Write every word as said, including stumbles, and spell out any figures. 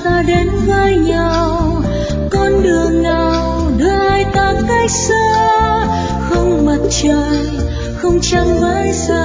ta đến với nhau, con đường nào đưa hai ta cách xa, không mặt trời không trăng với sao.